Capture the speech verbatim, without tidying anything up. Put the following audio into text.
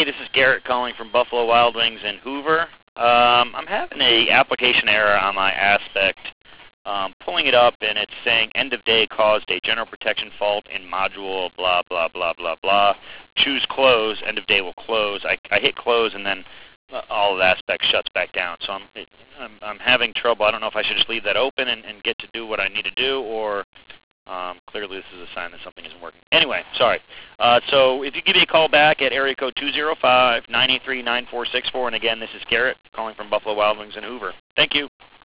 Hey, this is Garrett calling from Buffalo Wild Wings in Hoover. Um, I'm having a application error on my Aspect. Um, pulling it up and it's saying end of day caused a general protection fault in module blah blah blah blah blah. Choose close, end of day will close. I, I hit close and then all of the Aspect shuts back down. So I'm, it, I'm I'm having trouble. I don't know if I should just leave that open and, and get to do what I need to do, or um, clearly this is a sign that something isn't working. Anyway, sorry. Uh, so if you give me a call back at area code two zero five, nine eight three, nine four six four, and again, this is Garrett calling from Buffalo Wild Wings in Hoover. Thank you.